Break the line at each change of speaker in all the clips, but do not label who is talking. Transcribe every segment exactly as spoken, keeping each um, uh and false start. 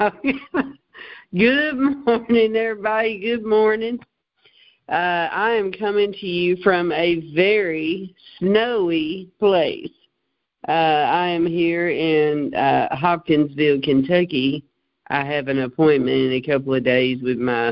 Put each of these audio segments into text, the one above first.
Good morning, everybody. Good morning. Uh, I am coming to you from a very snowy place. Uh, I am here in uh, Hopkinsville, Kentucky. I have an appointment in a couple of days with my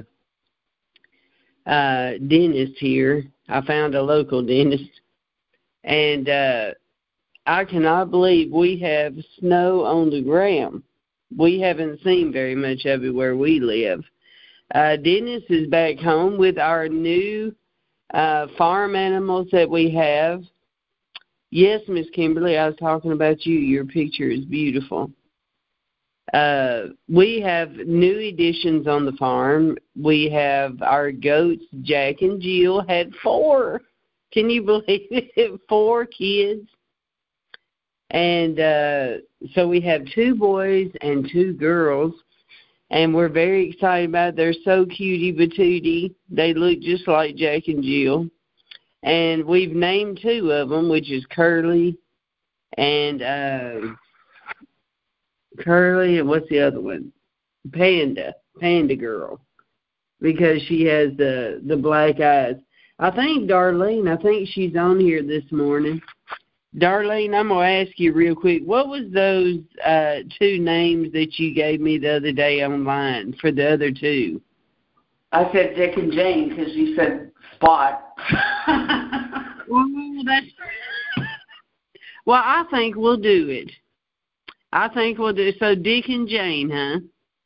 uh, dentist here. I found a local dentist. And uh, I cannot believe we have snow on the ground. We haven't seen very much of it where we live. Uh, Dennis is back home with our new uh, farm animals that we have. Yes, Miss Kimberly, I was talking about you. Your picture is beautiful. Uh, we have new additions on the farm. We have our goats. Jack and Jill had four. Can you believe it? Four kids. And uh, so we have two boys and two girls. And we're very excited about it. They're so cutie patootie. They look just like Jack and Jill. And we've named two of them, which is Curly and uh, Curly and what's the other one? Panda, Panda Girl, because she has the the black eyes. I think Darlene, I think she's on here this morning. Darlene, I'm going to ask you real quick, what was those uh, two names that you gave me the other day online for the other two?
I said Dick and Jane because you said Spot.
well, that's, well, I think we'll do it. I think we'll do it. So Dick and Jane, huh?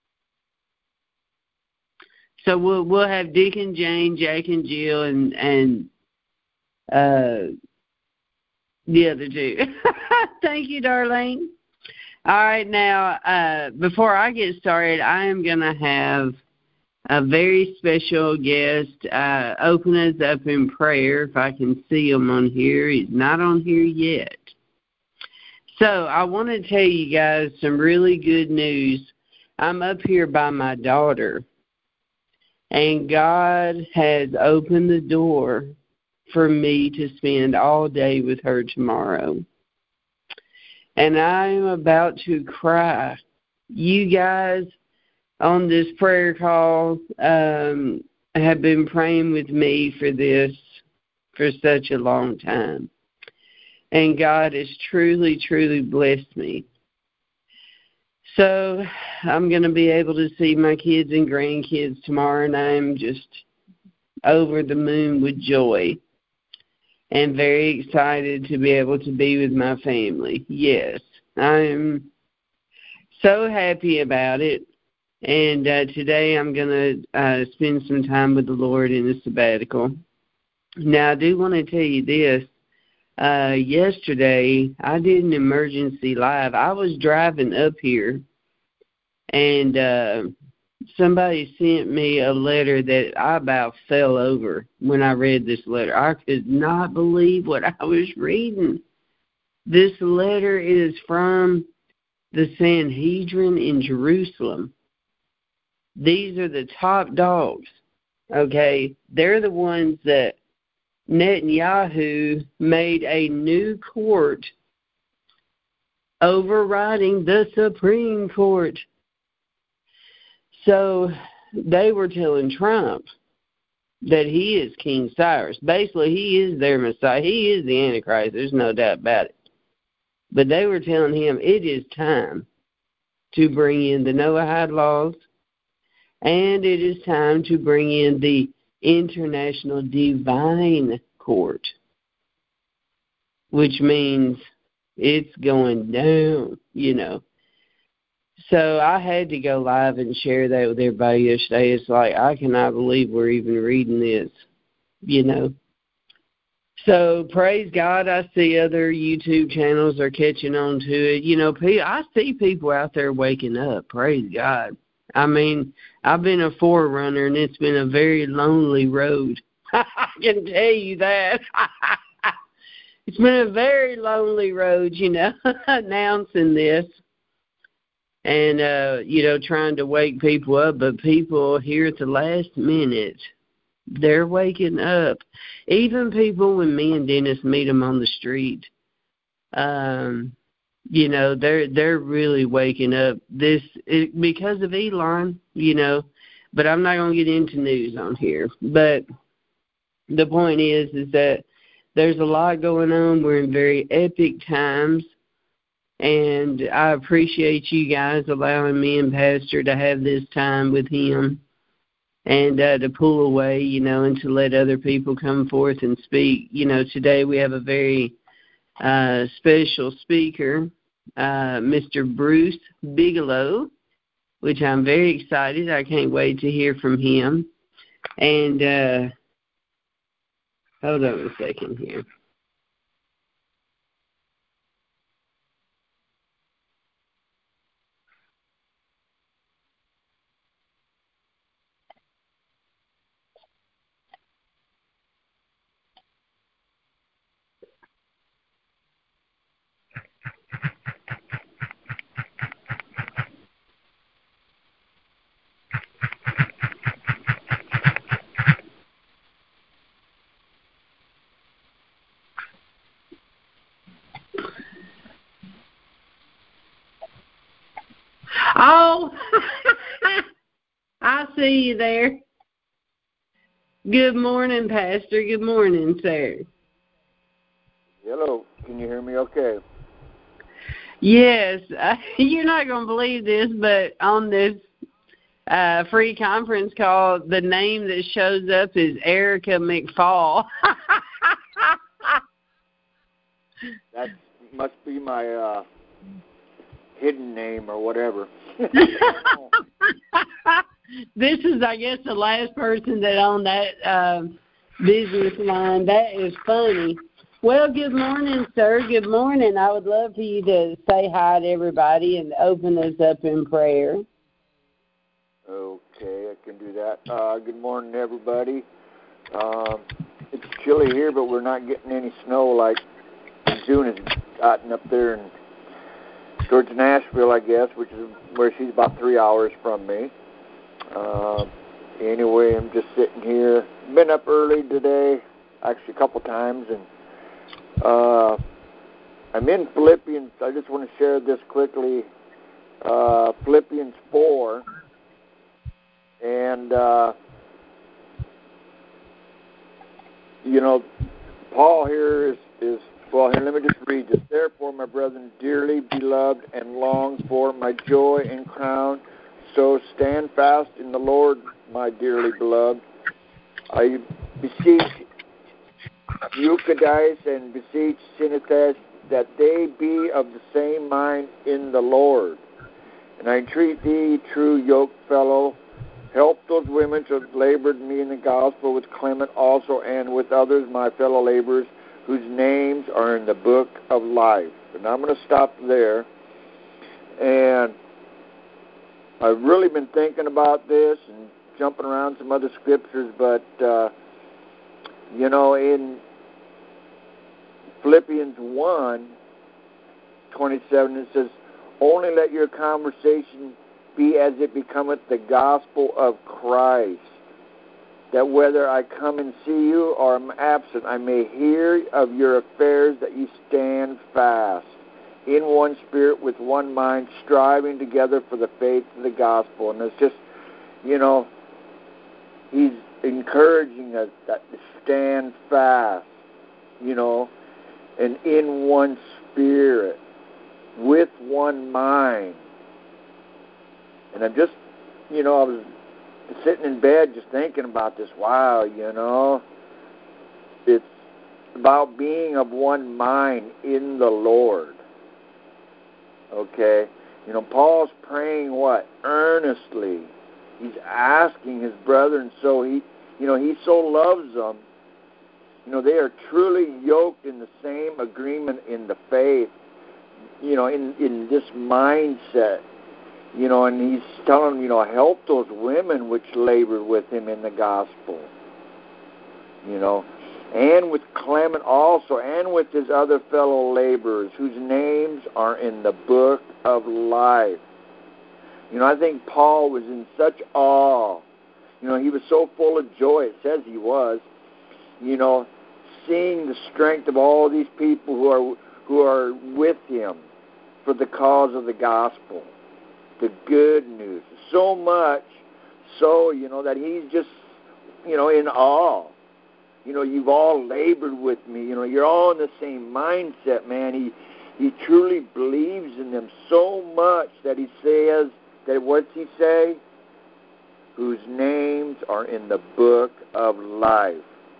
So we'll we'll have Dick and Jane, Jack and Jill, and, and uh. the other two. Thank you, Darlene. All right, now, uh, before I get started, I am going to have a very special guest uh, open us up in prayer, if I can see him on here. He's not on here yet. So I want to tell you guys some really good news. I'm up here by my daughter, and God has opened the door for me to spend all day with her tomorrow. And I am about to cry. You guys on this prayer call um, have been praying with me for this for such a long time. And God has truly, truly blessed me. So I'm going to be able to see my kids and grandkids tomorrow, and I'm just over the moon with joy. And very excited to be able to be with my family. Yes, I'm so happy about it. And uh, today I'm going to uh, spend some time with the Lord in a sabbatical. Now, I do want to tell you this. Uh, yesterday, I did an emergency live. I was driving up here, and uh, somebody sent me a letter that I about fell over when I read this letter. I could not believe what I was reading. This letter is from the Sanhedrin in Jerusalem. These are the top dogs, okay? They're the ones that Netanyahu made a new court overriding the Supreme Court. So they were telling Trump that he is King Cyrus. Basically, he is their Messiah. He is the Antichrist. There's no doubt about it. But they were telling him it is time to bring in the Noahide laws, and it is time to bring in the International Divine Court, which means it's going down, you know. So I had to go live and share that with everybody yesterday. It's like, I cannot believe we're even reading this, you know. So praise God, I see other YouTube channels are catching on to it. You know, I see people out there waking up. Praise God. I mean, I've been a forerunner, and it's been a very lonely road. I can tell you that. It's been a very lonely road, you know, announcing this. And, uh, you know, trying to wake people up. But people here at the last minute, they're waking up. Even people, when me and Dennis meet them on the street, um, you know, they're they're really waking up this it, because of Elon, you know. But I'm not going to get into news on here. But the point is, is that there's a lot going on. We're in very epic times. And I appreciate you guys allowing me and Pastor to have this time with him and uh, to pull away, you know, and to let other people come forth and speak. You know, today we have a very uh, special speaker, uh, Mister Bruce Bigelow, which I'm very excited. I can't wait to hear from him. And uh, hold on a second here. Oh, I see you there. Good morning, Pastor. Good morning, sir.
Hello. Can you hear me okay?
Yes. Uh, you're not going to believe this, but on this uh, free conference call, the name that shows up is Erica McFall.
That must be my uh, hidden name or whatever.
This is, I guess, the last person that on that uh, business line. That is funny. Well, good morning, sir. Good morning. I would love for you to say hi to everybody and open us up in prayer.
Okay, I can do that. Uh, good morning, everybody. Um, it's chilly here, but we're not getting any snow like June has gotten up there in towards Nashville, I guess, which is where she's about three hours from me. Uh, anyway, I'm just sitting here. Been up early today, actually a couple times, and uh, I'm in Philippians. I just want to share this quickly. Uh, Philippians four, and uh, you know, Paul here is, is well. Here, let me just read this. Therefore, my brethren, dearly beloved and longed for, my joy and crown, so stand fast in the Lord, my dearly beloved. I beseech Eucadice and beseech Synethes that they be of the same mind in the Lord. And I entreat thee, true yoke fellow, help those women who have labored me in the gospel with Clement also and with others, my fellow laborers, whose names are in the book of life. And I'm going to stop there. And I've really been thinking about this and jumping around some other scriptures, but, uh, you know, in Philippians one twenty-seven, it says, only let your conversation be as it becometh the gospel of Christ, that whether I come and see you or am absent, I may hear of your affairs, that you stand fast, in one spirit, with one mind, striving together for the faith of the gospel. And it's just, you know, he's encouraging us that to stand fast, you know, and in one spirit, with one mind. And I'm just, you know, I was sitting in bed just thinking about this. Wow, you know, it's about being of one mind in the Lord. Okay? You know, Paul's praying what? Earnestly. He's asking his brethren, so he, you know, he so loves them. You know, they are truly yoked in the same agreement in the faith, you know, in, in this mindset. You know, and he's telling them, you know, help those women which labor with him in the gospel. You know, and with Clement also, and with his other fellow laborers, whose names are in the book of life. You know, I think Paul was in such awe. You know, he was so full of joy, it says he was, you know, seeing the strength of all these people who are who are with him. for the cause of the gospel, the good news. So much so, you know, that he's just, you know, in awe. You know, you've all labored with me. You know, you're all in the same mindset, man. He he truly believes in them so much that he says, that what's he say? Whose names are in the book of life.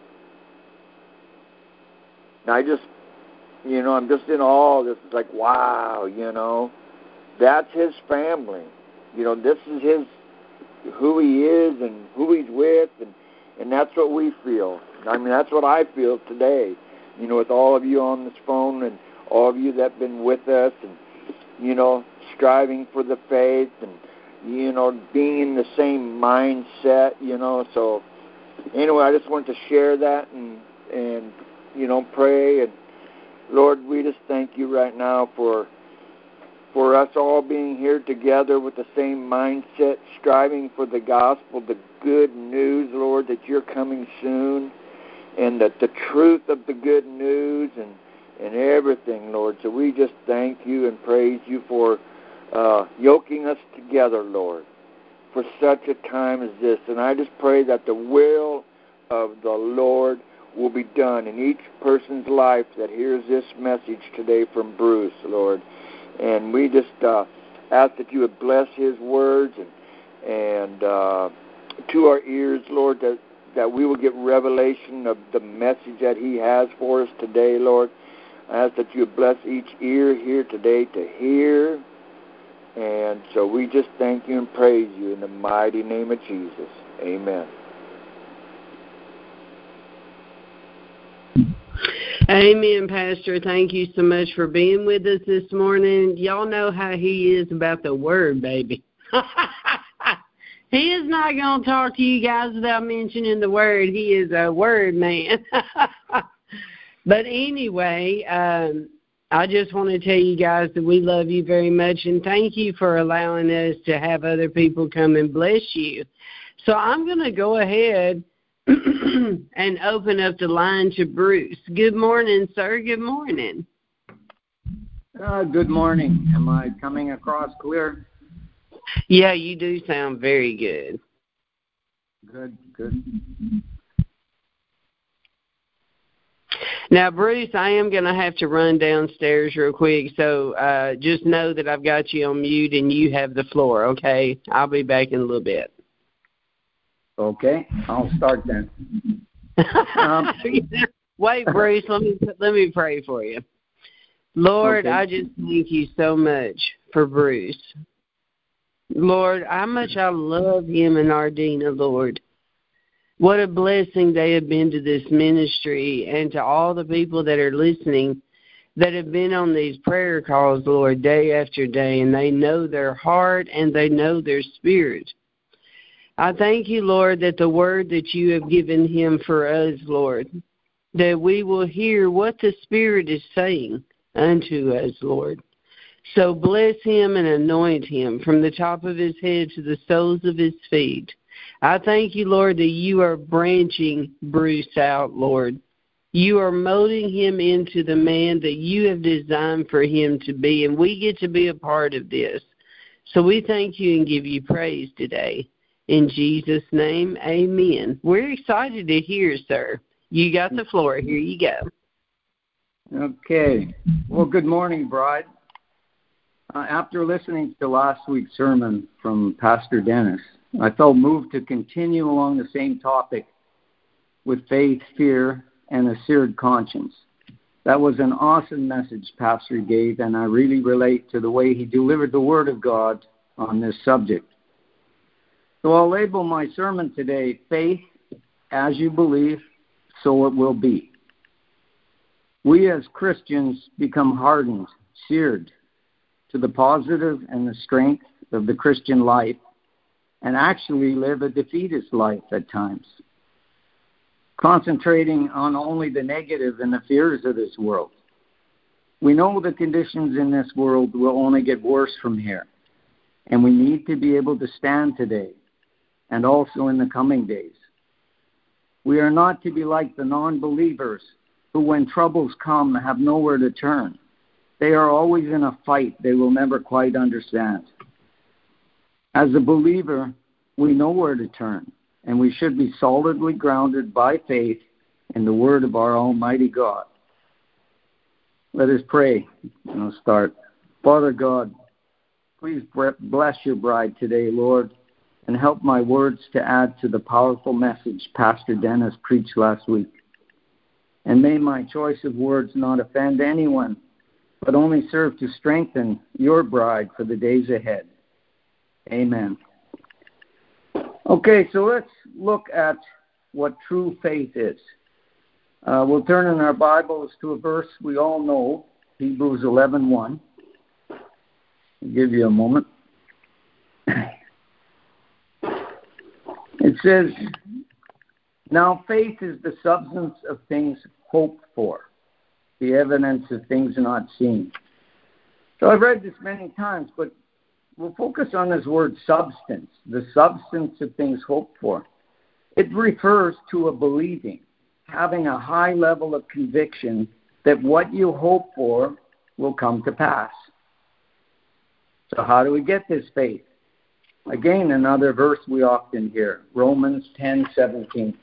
Now, I just, you know, I'm just in awe. This is like, wow, you know. That's his family. You know, this is his, who he is and who he's with, and, and that's what we feel. I mean, that's what I feel today, you know, with all of you on this phone and all of you that have been with us and, you know, striving for the faith and, you know, being in the same mindset, you know. So, anyway, I just wanted to share that and, and you know, pray. And, Lord, we just thank you right now for for us all being here together with the same mindset, striving for the gospel, the good news, Lord, that you're coming soon, and that the truth of the good news and, and everything, Lord. So we just thank you and praise you for uh, yoking us together, Lord, for such a time as this. And I just pray that the will of the Lord will be done in each person's life that hears this message today from Bruce, Lord. And we just uh, ask that you would bless his words and, and uh, to our ears, Lord, that, that we will get revelation of the message that he has for us today, Lord. I ask that you would bless each ear here today to hear. And so we just thank you and praise you in the mighty name of Jesus. Amen.
Amen, Pastor. Thank you so much for being with us this morning. Y'all know how he is about the word, baby. He is not going to talk to you guys without mentioning the word. He is a word man. But anyway, um, I just want to tell you guys that we love you very much, and thank you for allowing us to have other people come and bless you. So I'm going to go ahead and open up the line to Bruce. Good morning, sir. Good morning.
Uh, good morning. Am I coming across clear?
Yeah, you do sound very good.
Good, good.
Now, Bruce, I am going to have to run downstairs real quick, so uh, just know that I've got you on mute and you have the floor, okay? I'll be back in a little bit.
Okay, I'll start then.
Um, Wait, Bruce, let me let me pray for you. Lord, okay. I just thank you so much for Bruce. Lord, how much I love him and Ardina, Lord. What a blessing they have been to this ministry and to all the people that are listening that have been on these prayer calls, Lord, day after day, and they know their heart and they know their spirit. I thank you, Lord, that the word that you have given him for us, Lord, that we will hear what the Spirit is saying unto us, Lord. So bless him and anoint him from the top of his head to the soles of his feet. I thank you, Lord, that you are branching Bruce out, Lord. You are molding him into the man that you have designed for him to be, and we get to be a part of this. So we thank you and give you praise today. In Jesus' name, amen. We're excited to hear, sir. You got the floor. Here you go.
Okay. Well, good morning, Bride. Uh, after listening to last week's sermon from Pastor Dennis, I felt moved to continue along the same topic with faith, fear, and a seared conscience. That was an awesome message Pastor gave, and I really relate to the way he delivered the Word of God on this subject. So I'll label my sermon today, Faith as You Believe, So It Will Be. We as Christians become hardened, seared to the positive and the strength of the Christian life, and actually live a defeatist life at times, concentrating on only the negative and the fears of this world. We know the conditions in this world will only get worse from here, and we need to be able to stand today and also in the coming days. We are not to be like the non-believers who, when troubles come, have nowhere to turn. They are always in a fight they will never quite understand. As a believer, we know where to turn, and we should be solidly grounded by faith in the word of our Almighty God. Let us pray, and I'll start. Father God, please bless your bride today, Lord, and help my words to add to the powerful message Pastor Dennis preached last week. And may my choice of words not offend anyone, but only serve to strengthen your bride for the days ahead. Amen. Okay, so let's look at what true faith is. Uh, we'll turn in our Bibles to a verse we all know, Hebrews eleven one. I'll give you a moment. It says, now faith is the substance of things hoped for, the evidence of things not seen. So I've read this many times, but we'll focus on this word substance, the substance of things hoped for. It refers to a believing, having a high level of conviction that what you hope for will come to pass. So how do we get this faith? Again, another verse we often hear, Romans ten seventeen.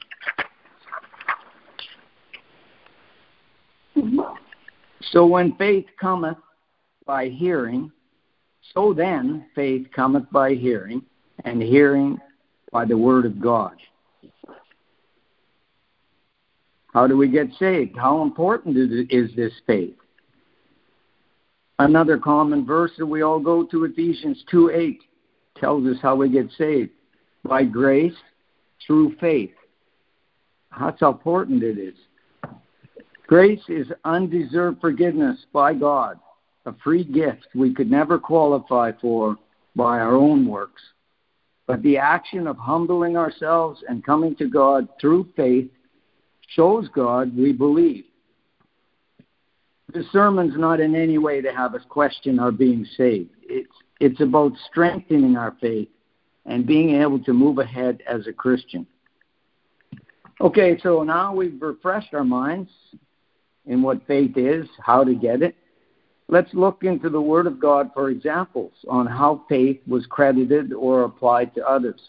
So when faith cometh by hearing, so then faith cometh by hearing, and hearing by the word of God. How do we get saved? How important is this faith? Another common verse that we all go to, Ephesians two eight, tells us how we get saved. By grace, through faith. That's how important it is. Grace is undeserved forgiveness by God, a free gift we could never qualify for by our own works. But the action of humbling ourselves and coming to God through faith shows God we believe. The sermon's not in any way to have us question our being saved. It's, it's about strengthening our faith and being able to move ahead as a Christian. Okay, so now we've refreshed our minds in what faith is, how to get it. Let's look into the Word of God for examples on how faith was credited or applied to others.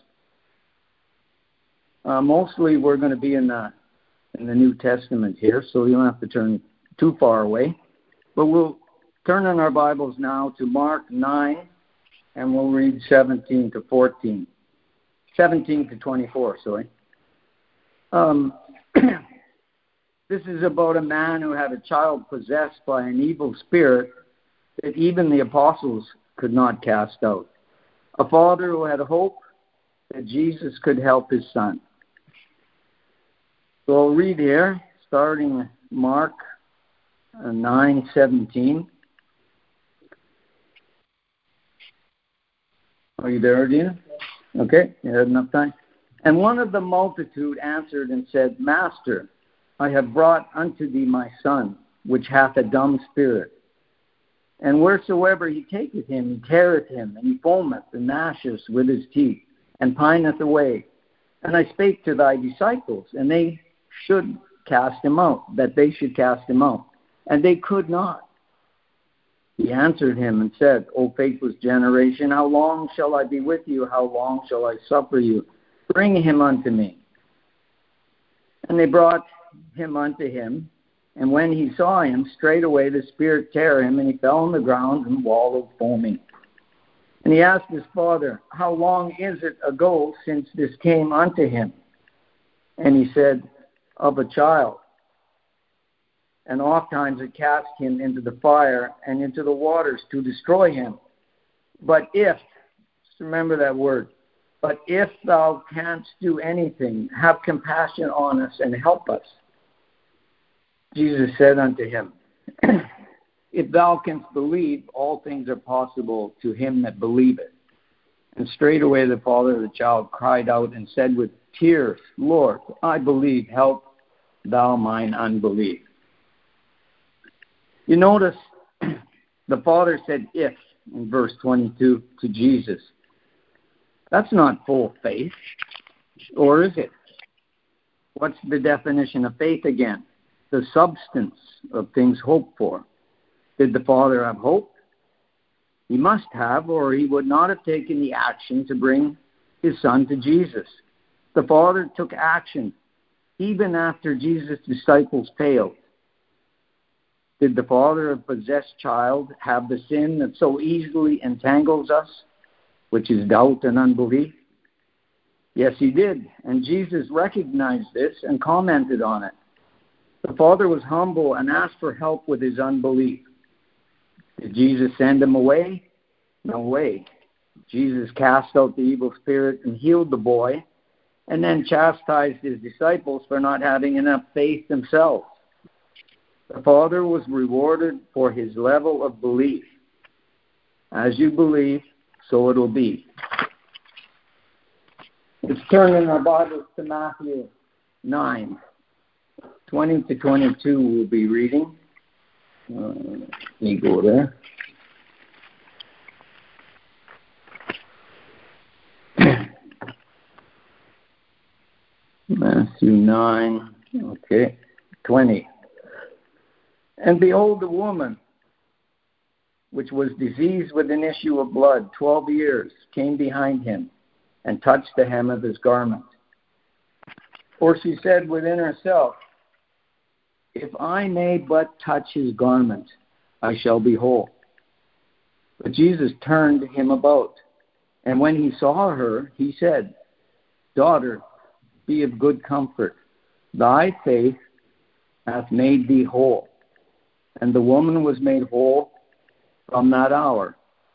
Uh, mostly we're going to be in the, in the New Testament here, so you don't have to turn too far away. But we'll turn in our Bibles now to Mark nine, and we'll read seventeen to fourteen. seventeen to twenty-four, sorry. Um, this is about a man who had a child possessed by an evil spirit that even the apostles could not cast out. A father who had hope that Jesus could help his son. So I'll read here, starting Mark nine seventeen. Are you there, Dina? Okay, you had enough time. And one of the multitude answered and said, Master, I have brought unto thee my son, which hath a dumb spirit. And wheresoever he taketh him, he teareth him, and he foameth and gnasheth with his teeth, and pineth away. And I spake to thy disciples, and they should cast him out, that they should cast him out. And they could not. He answered him and said, O faithless generation, how long shall I be with you? How long shall I suffer you? Bring him unto me. And they brought him unto him. And when he saw him, straightway the spirit tear him, and he fell on the ground and wallowed foaming. And he asked his father, How long is it ago since this came unto him? And he said, Of a child. And ofttimes it cast him into the fire and into the waters to destroy him. But if, just remember that word, but if thou canst do anything, have compassion on us and help us. Jesus said unto him, If thou canst believe, all things are possible to him that believeth. And straightway the father of the child cried out and said with tears, Lord, I believe, help thou mine unbelief. You notice the father said if in verse twenty-two to Jesus. That's not full faith, or is it? What's the definition of faith again? The substance of things hoped for, Did the Father have hope? He must have, or he would not have taken the action to bring his Son to Jesus. The Father took action even after Jesus' disciples failed. Did the father of a possessed child have the sin that so easily entangles us, which is doubt and unbelief? Yes, he did, and Jesus recognized this and commented on it. The father was humble and asked for help with his unbelief. Did Jesus send him away? No way. Jesus cast out the evil spirit and healed the boy, and then chastised his disciples for not having enough faith themselves. The Father was rewarded for his level of belief. As you believe, so it will be. Let's turn in our Bibles to Matthew nine. twenty to twenty-two we'll be reading. Uh, let me go there. Matthew nine, okay, twenty. And behold, the woman, which was diseased with an issue of blood twelve years, came behind him and touched the hem of his garment. For she said within herself, if I may but touch his garment, I shall be whole. But Jesus turned him about, and when he saw her, he said, Daughter, be of good comfort. Thy faith hath made thee whole. And the woman was made whole from that hour.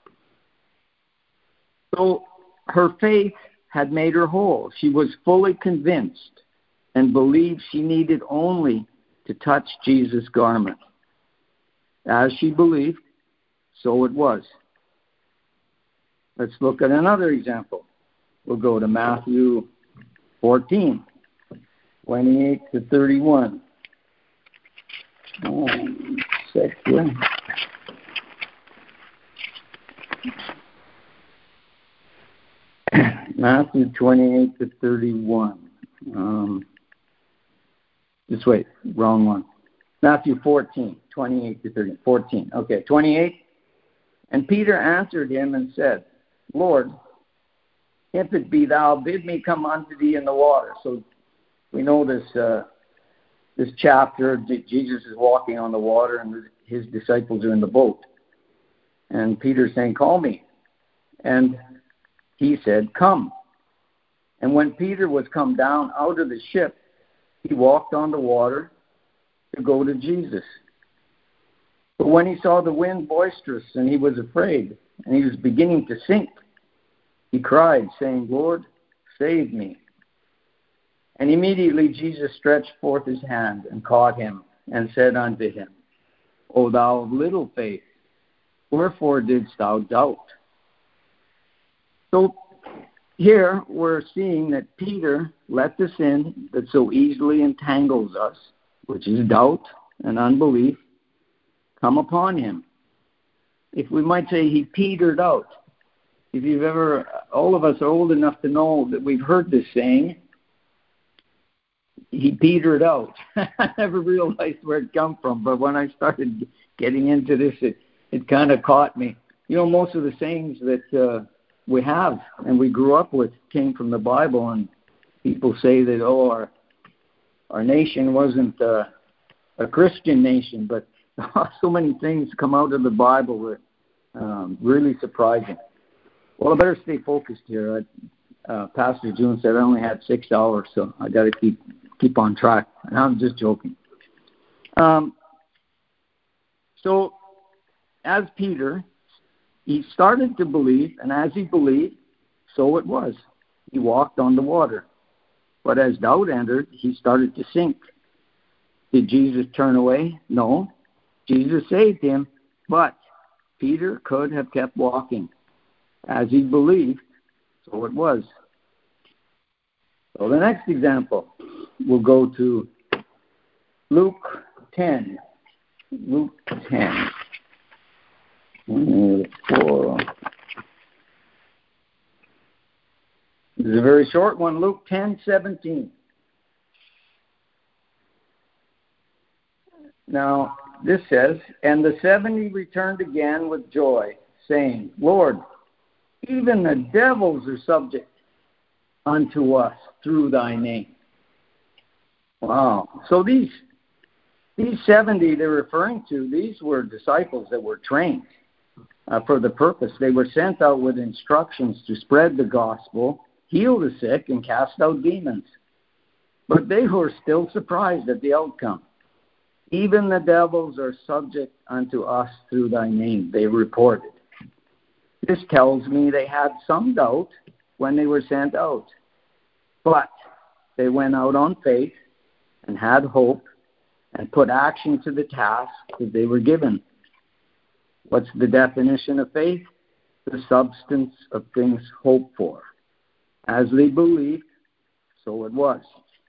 So her faith had made her whole. She was fully convinced and believed she needed only to touch Jesus' garment. As she believed, so it was. Let's look at another example. We'll go to Matthew fourteen, twenty-eight to thirty-one. Um, section. Matthew twenty-eight to thirty-one. Um, just wait, wrong one. Matthew fourteen, twenty-eight to thirty. fourteen, okay, twenty-eight. And Peter answered him and said, Lord, if it be thou, bid me come unto thee in the water. So we know this uh, this chapter, Jesus is walking on the water and his disciples are in the boat. And Peter's saying, call me. And he said, come. And when Peter was come down out of the ship, he walked on the water to go to Jesus. But when he saw the wind boisterous and he was afraid and he was beginning to sink, he cried, saying, Lord, save me. And immediately Jesus stretched forth his hand and caught him and said unto him, O thou of little faith, wherefore didst thou doubt? So here we're seeing that Peter let the sin that so easily entangles us, which is doubt and unbelief, come upon him. If we might say he petered out. If you've ever, all of us are old enough to know that we've heard this saying, he petered out. I never realized where it come from, but when I started getting into this, it, it kind of caught me. You know, most of the sayings that uh, we have and we grew up with came from the Bible, and people say that, oh, our, our nation wasn't uh, a Christian nation, but so many things come out of the Bible that um, really surprising. Well, I better stay focused here. I, uh, Pastor June said I only had six hours, so I got to keep keep on track. And I'm just joking. Um, so, as Peter, he started to believe, and as he believed, so it was. He walked on the water. But as doubt entered, he started to sink. Did Jesus turn away? No. Jesus saved him, but Peter could have kept walking. As he believed, so it was. So the next example, we'll go to Luke ten. Luke ten. Four. This is a very short one. Luke ten seventeen. Now, this says, and the seventy returned again with joy, saying, Lord, even the devils are subject unto us through thy name. Wow. So these these seventy they're referring to, these were disciples that were trained uh, for the purpose. They were sent out with instructions to spread the gospel, heal the sick, and cast out demons. But they were still surprised at the outcome. Even the devils are subject unto us through thy name, they reported. This tells me they had some doubt when they were sent out. But they went out on faith and had hope and put action to the task that they were given. What's the definition of faith? The substance of things hoped for. As they believed, so it was.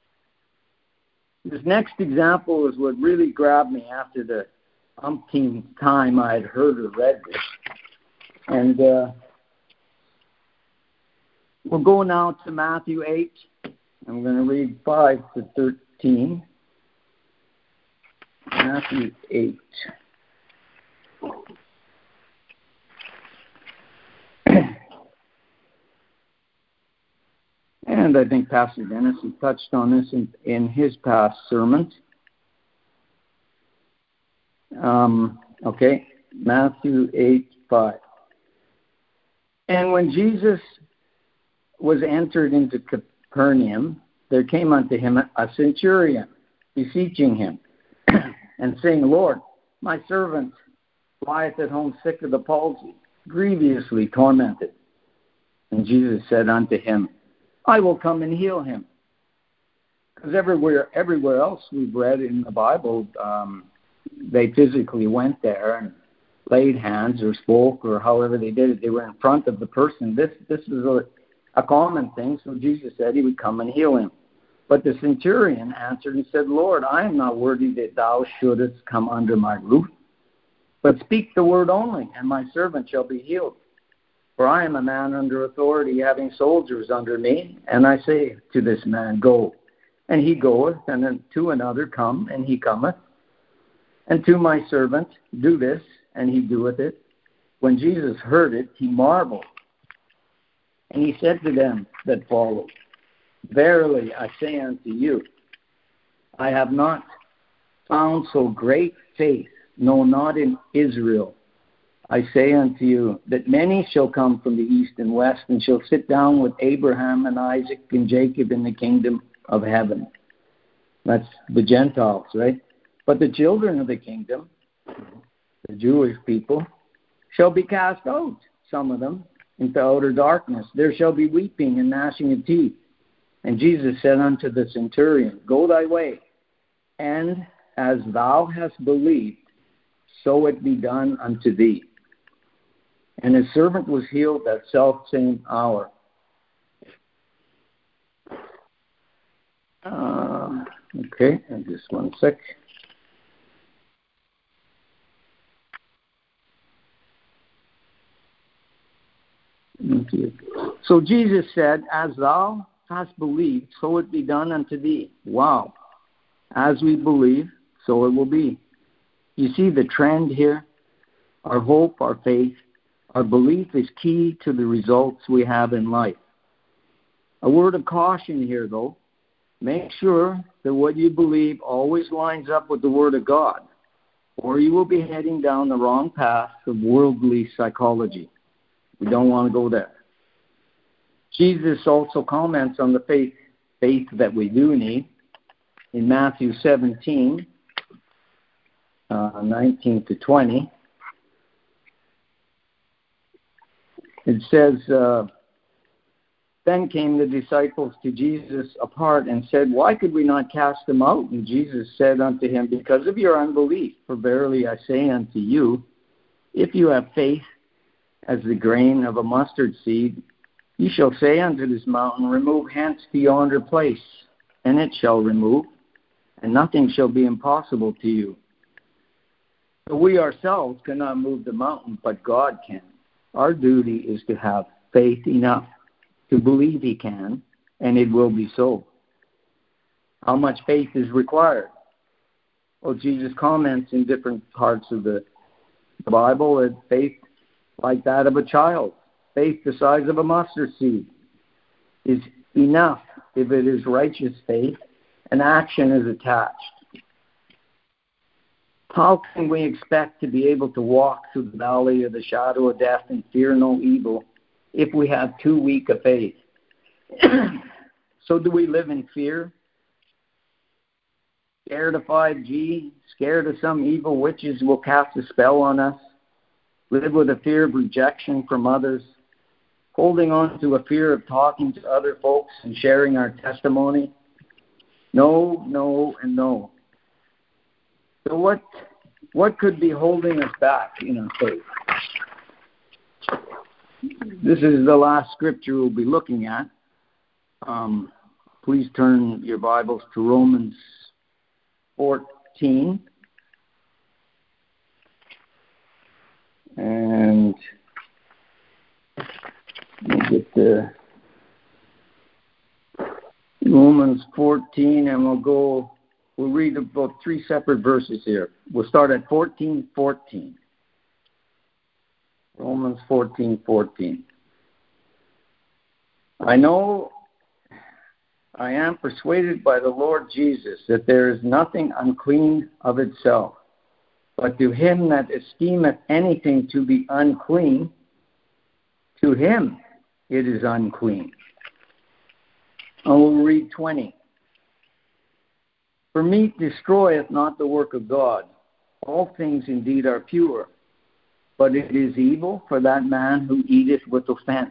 This next example is what really grabbed me after the umpteenth time I had heard or read this. And uh, we'll go now to Matthew eight. I'm going to read five to thirteen. Matthew eight. And I think Pastor Dennis has touched on this in, in his past sermons. Um, okay, Matthew eight, five. And when Jesus was entered into Capernaum, there came unto him a centurion, beseeching him, and saying, Lord, my servant lieth at home sick of the palsy, grievously tormented. And Jesus said unto him, I will come and heal him. Because everywhere, everywhere else we've read in the Bible, um, they physically went there and laid hands or spoke or however they did it. They were in front of the person. This this is a, a common thing, so Jesus said he would come and heal him. But the centurion answered and said, Lord, I am not worthy that thou shouldest come under my roof, but speak the word only, and my servant shall be healed. For I am a man under authority, having soldiers under me, and I say to this man, go, and he goeth, and then to another, come, and he cometh, and to my servant, do this, and he doeth it. When Jesus heard it, he marveled, and he said to them that followed, verily I say unto you, I have not found so great faith, no, not in Israel. I say unto you that many shall come from the east and west and shall sit down with Abraham and Isaac and Jacob in the kingdom of heaven. That's the Gentiles, right? But the children of the kingdom, the Jewish people, shall be cast out, some of them, into outer darkness. There shall be weeping and gnashing of teeth. And Jesus said unto the centurion, go thy way, and as thou hast believed, so it be done unto thee. And his servant was healed that self-same hour. Uh, okay, just one sec. So Jesus said, as thou hast believed, so it be done unto thee. Wow. As we believe, so it will be. You see the trend here? Our hope, our faith, our belief is key to the results we have in life. A word of caution here, though. Make sure that what you believe always lines up with the Word of God, or you will be heading down the wrong path of worldly psychology. We don't want to go there. Jesus also comments on the faith, faith that we do need in Matthew seventeen, uh, nineteen to twenty. It says, uh, then came the disciples to Jesus apart and said, why could we not cast them out? And Jesus said unto him, because of your unbelief. For verily I say unto you, if you have faith as the grain of a mustard seed, you shall say unto this mountain, remove hence to yonder place, and it shall remove, and nothing shall be impossible to you. But we ourselves cannot move the mountain, but God can. Our duty is to have faith enough to believe he can, and it will be so. How much faith is required? Well, Jesus comments in different parts of the Bible that faith like that of a child, faith the size of a mustard seed, is enough if it is righteous faith and action is attached. How can we expect to be able to walk through the valley of the shadow of death and fear no evil if we have too weak a faith? So do we live in fear? Scared of five G, scared of some evil witches will cast a spell on us, live with a fear of rejection from others, holding on to a fear of talking to other folks and sharing our testimony? No, no, and no. So what what could be holding us back in our faith? This is the last scripture we'll be looking at. Um, please turn your Bibles to Romans fourteen. And we'll get to Romans fourteen, and we'll go, we'll read about three separate verses here. We'll start at fourteen fourteen. Romans fourteen fourteen. I know, I am persuaded by the Lord Jesus that there is nothing unclean of itself, but to him that esteemeth anything to be unclean, to him it is unclean. I will read twenty. For meat destroyeth not the work of God. All things indeed are pure, but it is evil for that man who eateth with offense.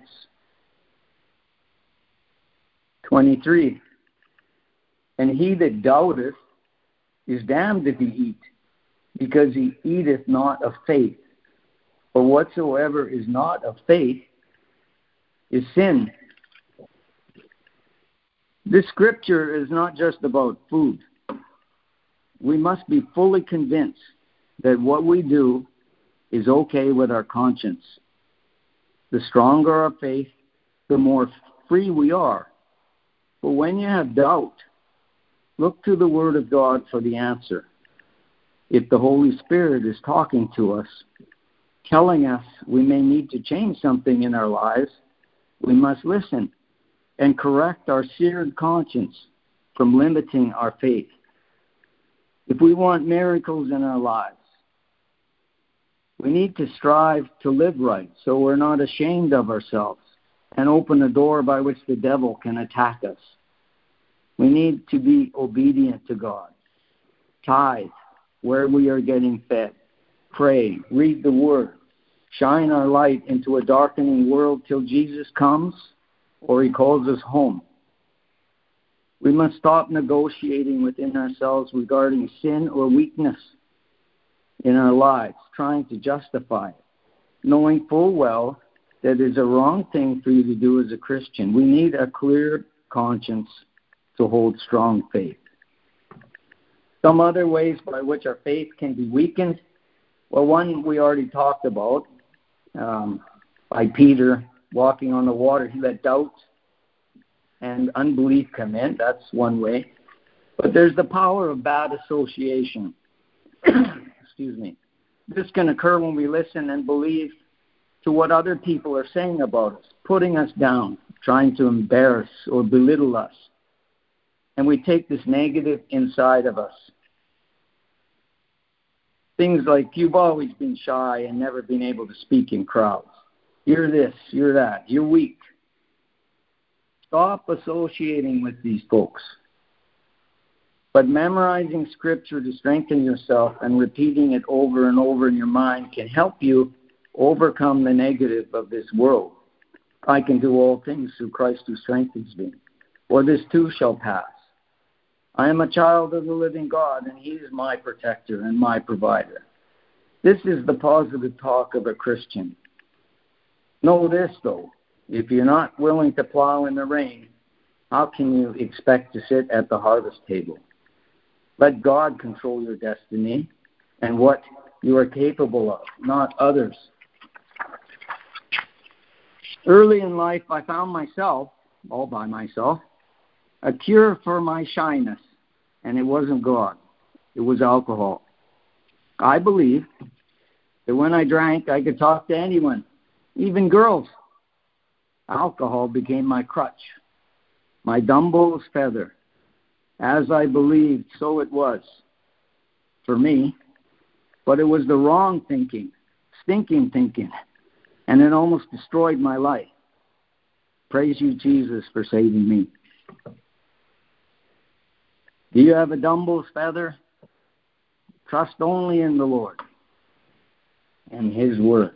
twenty-three. And he that doubteth is damned if he eat, because he eateth not of faith. For whatsoever is not of faith is sin. This scripture is not just about food. We must be fully convinced that what we do is okay with our conscience. The stronger our faith, the more free we are. But when you have doubt, look to the Word of God for the answer. If the Holy Spirit is talking to us, telling us we may need to change something in our lives, we must listen and correct our seared conscience from limiting our faith. If we want miracles in our lives, we need to strive to live right so we're not ashamed of ourselves and open a door by which the devil can attack us. We need to be obedient to God. Tithe where we are getting fed. Pray, read the Word. Shine our light into a darkening world till Jesus comes or he calls us home. We must stop negotiating within ourselves regarding sin or weakness in our lives, trying to justify it, knowing full well that it is a wrong thing for you to do as a Christian. We need a clear conscience to hold strong faith. Some other ways by which our faith can be weakened. Well, one we already talked about, um, by Peter walking on the water. He let doubt and unbelief come in. That's one way. But there's the power of bad association. Excuse me. This can occur when we listen and believe to what other people are saying about us, putting us down, trying to embarrass or belittle us. And we take this negative inside of us. Things like, you've always been shy and never been able to speak in crowds. You're this, you're that, you're weak. Stop associating with these folks. But memorizing Scripture to strengthen yourself and repeating it over and over in your mind can help you overcome the negative of this world. I can do all things through Christ who strengthens me. Or this too shall pass. I am a child of the living God, and he is my protector and my provider. This is the positive talk of a Christian. Know this, though. If you're not willing to plow in the rain, how can you expect to sit at the harvest table? Let God control your destiny and what you are capable of, not others. Early in life, I found myself, all by myself, a cure for my shyness, and it wasn't God. it was alcohol. I believed that when I drank, I could talk to anyone, even girls. Alcohol became my crutch, my Dumbo's feather. As I believed, so it was for me. But it was the wrong thinking, stinking thinking, and it almost destroyed my life. Praise you, Jesus, for saving me. Do you have a Dumbo's feather? Trust only in the Lord and His Word.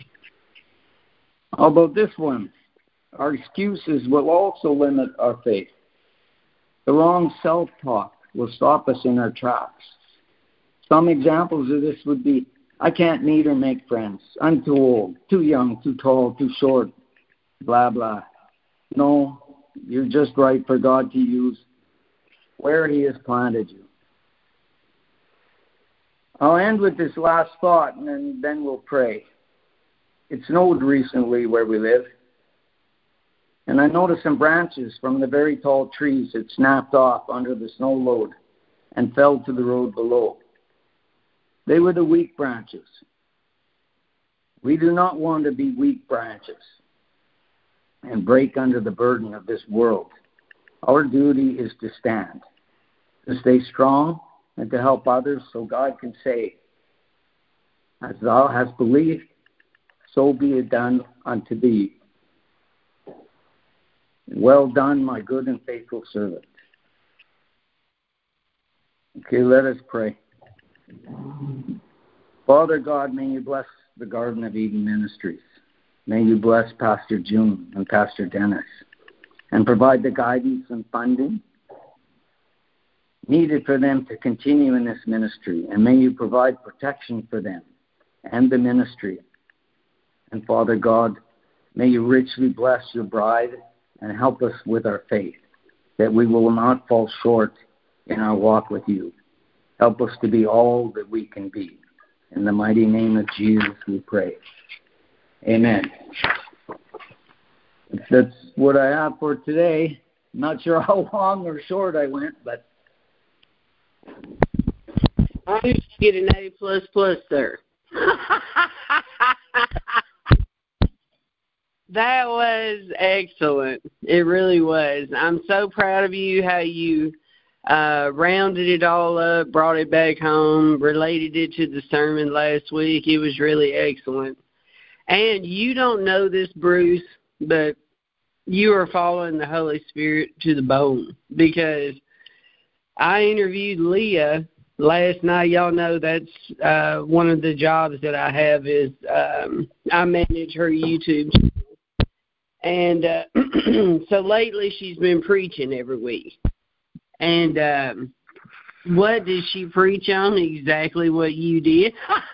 How about this one? Our excuses will also limit our faith. The wrong self-talk will stop us in our tracks. Some examples of this would be, I can't meet or make friends. I'm too old, too young, too tall, too short, blah, blah. No, you're just right for God to use where He has planted you. I'll end with this last thought, and then, then we'll pray. It snowed recently where we live, and I noticed some branches from the very tall trees had snapped off under the snow load and fell to the road below. They were the weak branches. We do not want to be weak branches and break under the burden of this world. Our duty is to stand, to stay strong, and to help others so God can say, as thou hast believed, so be it done unto thee. Well done, my good and faithful servant. Okay, let us pray. Father God, may you bless the Garden of Eden Ministries. May you bless Pastor June and Pastor Dennis and provide the guidance and funding needed for them to continue in this ministry. And may you provide protection for them and the ministry. And Father God, may you richly bless your bride and help us with our faith, that we will not fall short in our walk with you. Help us to be all that we can be. In the mighty name of Jesus we pray. Amen. That's what I have for today. Not sure how long or short I went, but
I used to get an A plus plus there. That was excellent. It really was. I'm so proud of you, how you uh, rounded it all up, brought it back home, related it to the sermon last week. It was really excellent. And you don't know this, Bruce, but you are following the Holy Spirit to the bone, because I interviewed Leah last night. Y'all know that's uh, one of the jobs that I have is um, I manage her YouTube channel. And uh, so lately she's been preaching every week. And um, what did she preach on? Exactly what you did.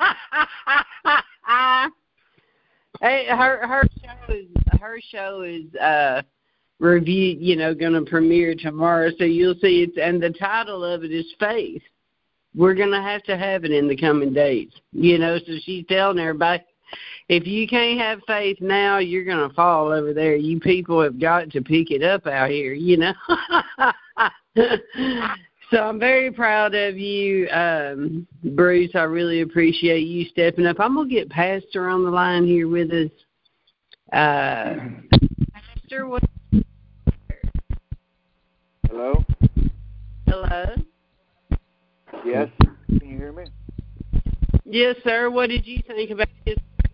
Hey, her her show is her show is uh, review. You know, going to premiere tomorrow, so you'll see it. And the title of it is Faith. We're going to have to have it in the coming days. You know, so she's telling everybody, if you can't have faith now, you're going to fall over there. You people have got to pick it up out here, you know. So I'm very proud of you, um, Bruce. I really appreciate you stepping up. I'm going to get Pastor on the line here with us. Uh, Pastor, what?
Hello?
Hello?
Yes, can you hear me?
Yes, sir. What did you think about this?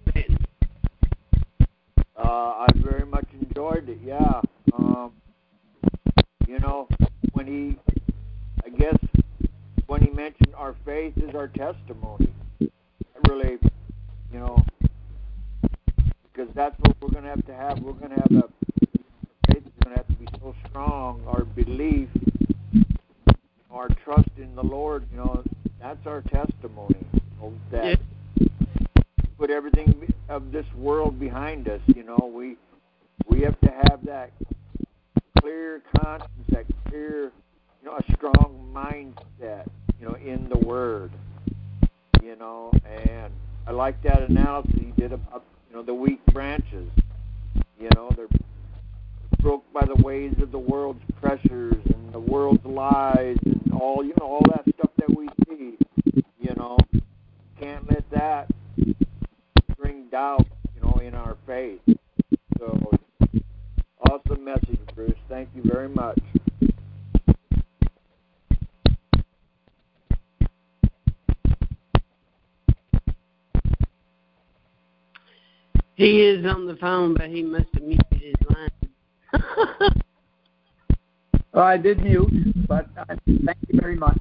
Uh, I very much enjoyed it, yeah. Um, you know, when he, I guess, when he mentioned our faith is our testimony, it really, you know, because that's what we're going to have to have. We're going to have a, faith is going to have to be so strong, our belief, our trust in the Lord, you know, that's our testimony. You know, that put everything of this world behind us, you know, we we have to have that clear conscience, that clear, you know, a strong mindset, you know, in the Word, you know, and I like that analysis he did about, you know, the weak branches, you know, they're broke by the ways of the world's pressures and the world's lies and all, you know, all that stuff that we see. you very much.
He is on the phone, but he must have muted his line.
Well, I did mute, but uh, thank you very much.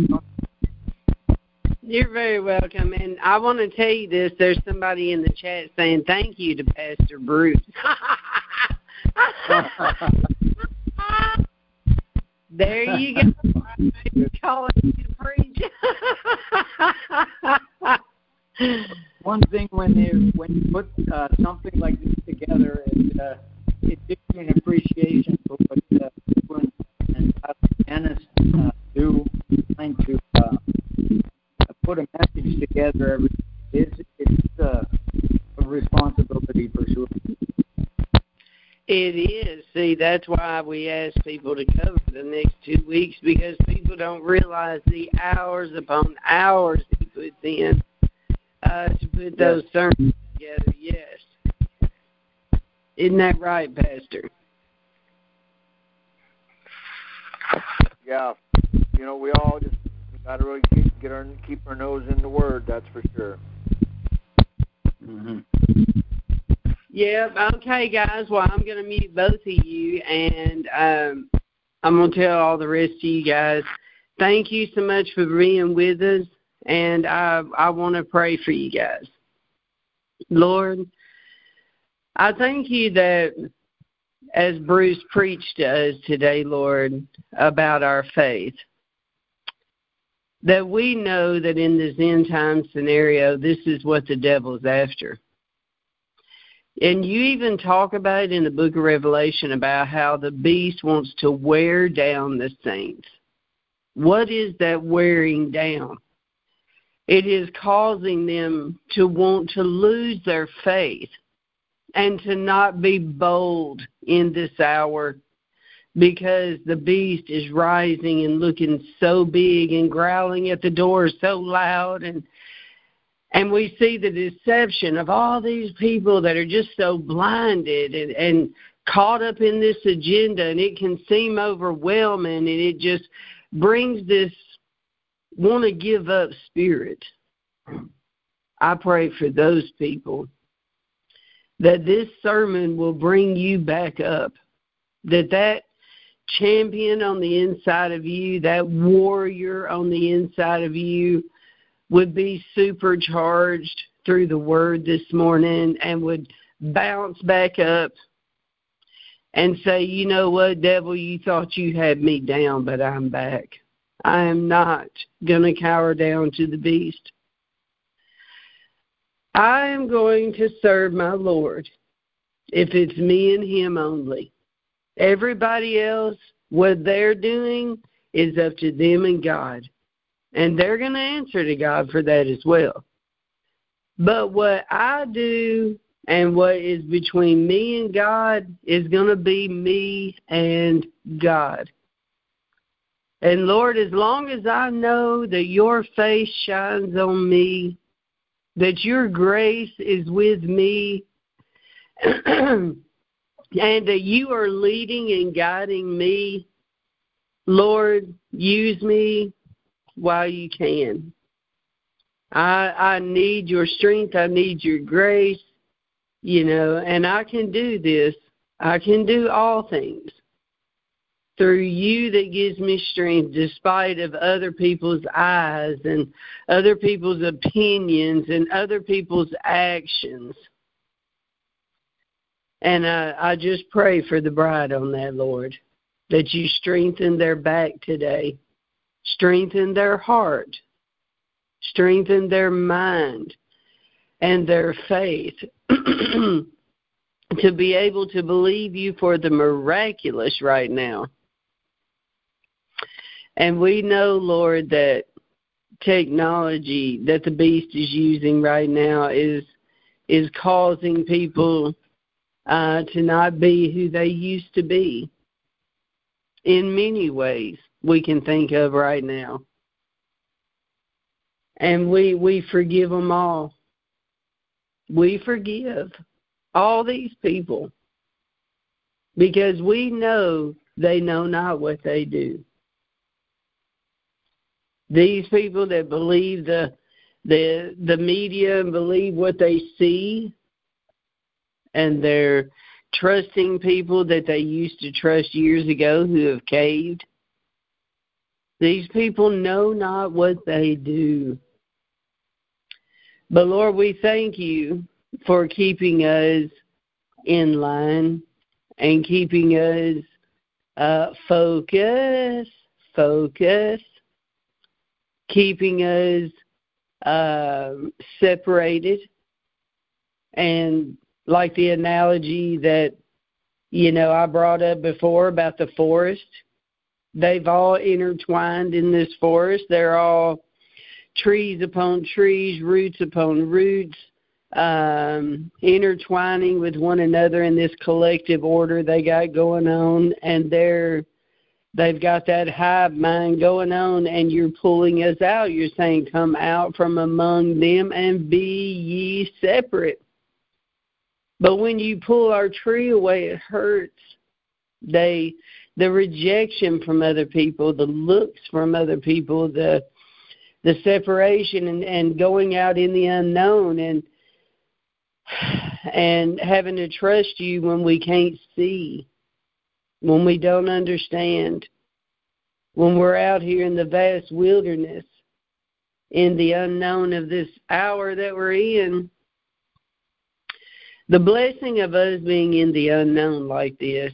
You're very welcome. And I want to tell you this. There's somebody in the chat saying thank you to Pastor Bruce. There you go. I'm calling you to preach.
One thing when you when you put uh, something like this together, it, uh, it gives you an appreciation for what uh, Edwin and Dennis uh, do, trying to uh, put a message together. Every it's it's uh, a responsibility for sure.
It is. See, that's why we ask people to cover the next two weeks, because people don't realize the hours upon hours he puts in uh, to put those yes. sermons together. Yes. Isn't that right, Pastor?
Yeah. You know, we all just got to really keep, get our, keep our nose in the Word, that's for sure.
Mm-hmm.
Yep. Okay, guys. Well, I'm going to mute both of you, and um, I'm going to tell all the rest of you guys, thank you so much for being with us, and I, I want to pray for you guys. Lord, I thank you that as Bruce preached to us today, Lord, about our faith, that we know that in this end time scenario, this is what the devil's after. And you even talk about it in the book of Revelation about how the beast wants to wear down the saints. What is that wearing down? It is causing them to want to lose their faith and to not be bold in this hour, because the beast is rising and looking so big and growling at the door so loud, and And we see the deception of all these people that are just so blinded and, and caught up in this agenda, and it can seem overwhelming, and it just brings this want to give up spirit. I pray for those people that this sermon will bring you back up, that that champion on the inside of you, that warrior on the inside of you, would be supercharged through the word this morning and would bounce back up and say, you know what, devil, you thought you had me down, but I'm back. I am not going to cower down to the beast. I am going to serve my Lord if it's me and him only. Everybody else, what they're doing is up to them and God. And they're going to answer to God for that as well. But what I do and what is between me and God is going to be me and God. And Lord, as long as I know that your face shines on me, that your grace is with me, and that you are leading and guiding me, Lord, use me while you can. I I need your strength. I need your grace, you know, and I can do this. I can do all things through you that gives me strength, despite of other people's eyes and other people's opinions and other people's actions. And I, I just pray for the bride on that, Lord, that you strengthen their back today. Strengthen their heart, strengthen their mind and their faith to be able to believe you for the miraculous right now. And we know, Lord, that technology that the beast is using right now is is causing people uh, to not be who they used to be in many ways we can think of right now. And we we forgive them all. We forgive all these people because we know they know not what they do. These people that believe the the the media and believe what they see, and they're trusting people that they used to trust years ago who have caved. These people know not what they do. But Lord, we thank you for keeping us in line and keeping us uh, focused, focused, keeping us uh, separated. And like the analogy that, you know, I brought up before about the forest, they've all intertwined in this forest. They're all trees upon trees, roots upon roots, um, intertwining with one another in this collective order they got going on. And they're, they've got that hive mind going on, and you're pulling us out. You're saying, come out from among them and be ye separate. But when you pull our tree away, it hurts. They, the rejection from other people, the looks from other people, the the separation and, and going out in the unknown and and having to trust you when we can't see, when we don't understand, when we're out here in the vast wilderness, in the unknown of this hour that we're in. The blessing of us being in the unknown like this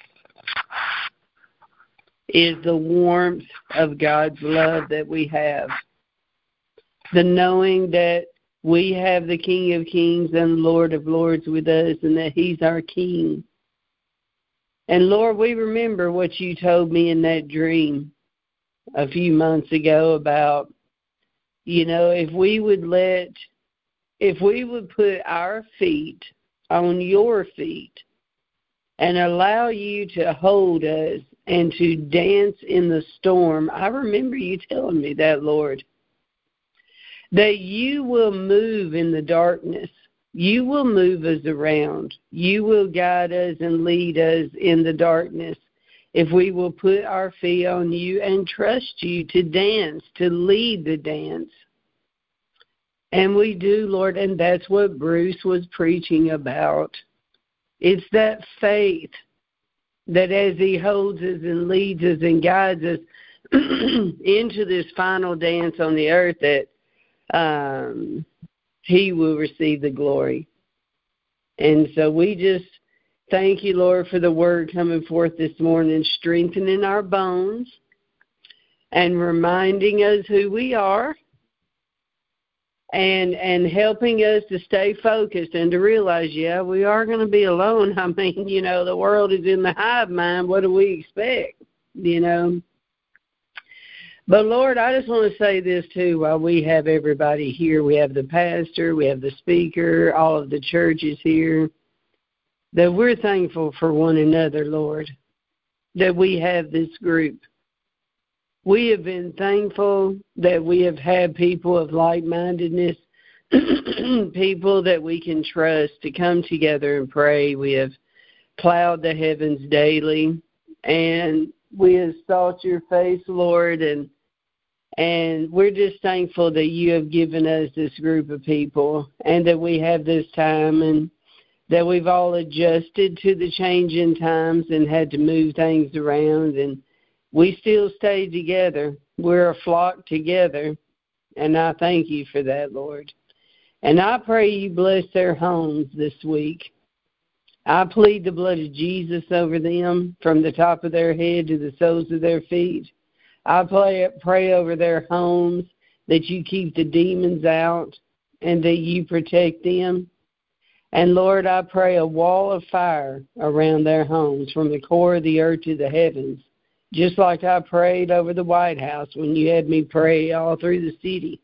is the warmth of God's love that we have. The knowing that we have the King of Kings and Lord of Lords with us, and that He's our King. And Lord, we remember what you told me in that dream a few months ago about, you know, if we would let, if we would put our feet on your feet and allow you to hold us and to dance in the storm. I remember you telling me that, Lord, that you will move in the darkness. You will move us around. You will guide us and lead us in the darkness if we will put our feet on you and trust you to dance, to lead the dance. And we do, Lord, and that's what Bruce was preaching about. It's that faith that as he holds us and leads us and guides us into this final dance on the earth, that um, he will receive the glory. And so we just thank you, Lord, for the word coming forth this morning, strengthening our bones and reminding us who we are. And and helping us to stay focused and to realize, yeah, we are going to be alone. I mean, you know, the world is in the hive mind. What do we expect, you know? But, Lord, I just want to say this, too, while we have everybody here. We have the pastor, we have the speaker, all of the churches here, that we're thankful for one another, Lord, that we have this group. We have been thankful that we have had people of like-mindedness, people that we can trust to come together and pray. We have plowed the heavens daily, and we have sought your face, Lord, and and we're just thankful that you have given us this group of people and that we have this time and that we've all adjusted to the changing times and had to move things around, and we still stay together. We're a flock together, and I thank you for that, Lord. And I pray you bless their homes this week. I plead the blood of Jesus over them from the top of their head to the soles of their feet. I pray, pray over their homes that you keep the demons out and that you protect them. And, Lord, I pray a wall of fire around their homes from the core of the earth to the heavens, just like I prayed over the White House when you had me pray all through the city.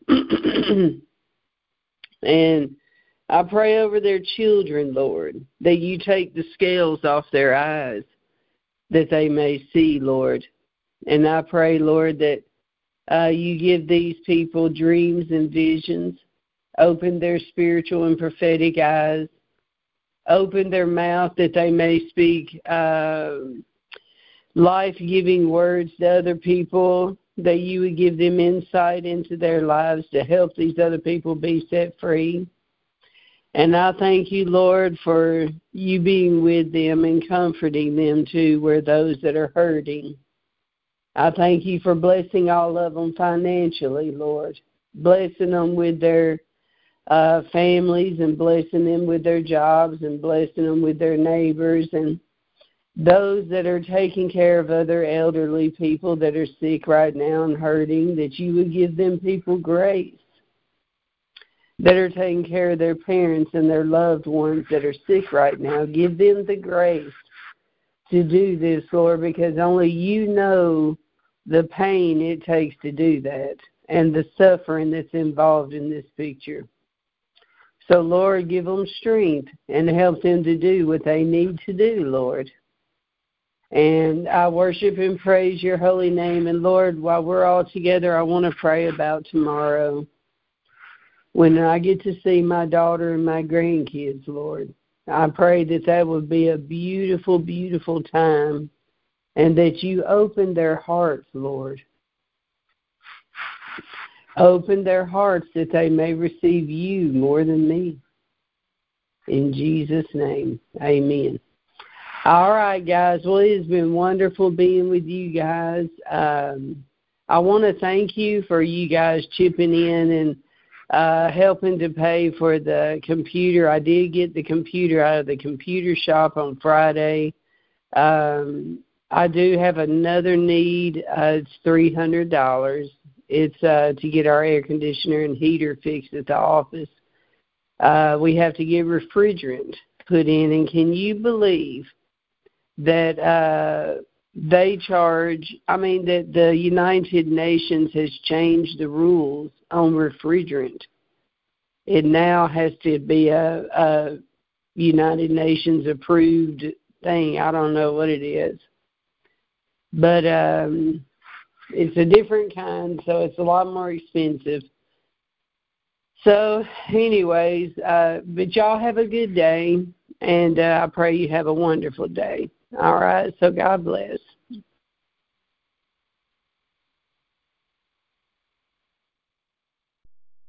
And I pray over their children, Lord, that you take the scales off their eyes that they may see, Lord. And I pray, Lord, that uh, you give these people dreams and visions, open their spiritual and prophetic eyes, open their mouth that they may speak uh, life-giving words to other people, that you would give them insight into their lives to help these other people be set free. And I thank you, Lord, for you being with them and comforting them, too, where those that are hurting. I thank you for blessing all of them financially, Lord, blessing them with their uh, families and blessing them with their jobs and blessing them with their neighbors and those that are taking care of other elderly people that are sick right now and hurting, that you would give them people grace, that are taking care of their parents and their loved ones that are sick right now. Give them the grace to do this, Lord, because only you know the pain it takes to do that and the suffering that's involved in this picture. So, Lord, give them strength and help them to do what they need to do, Lord. And I worship and praise your holy name. And, Lord, while we're all together, I want to pray about tomorrow when I get to see my daughter and my grandkids, Lord. I pray that that would be a beautiful, beautiful time and that you open their hearts, Lord. Open their hearts that they may receive you more than me. In Jesus' name, amen. All right, guys. Well, it has been wonderful being with you guys. Um, I want to thank you for you guys chipping in and uh, helping to pay for the computer. I did get the computer out of the computer shop on Friday. Um, I do have another need. Uh, it's three hundred dollars. It's uh, to get our air conditioner and heater fixed at the office. Uh, we have to get refrigerant put in, and can you believe that uh, they charge, I mean, that the United Nations has changed the rules on refrigerant. It now has to be a, a United Nations approved thing. I don't know what it is. But um, it's a different kind, so it's a lot more expensive. So anyways, uh, but y'all have a good day, and uh, I pray you have a wonderful day. All right, so God bless.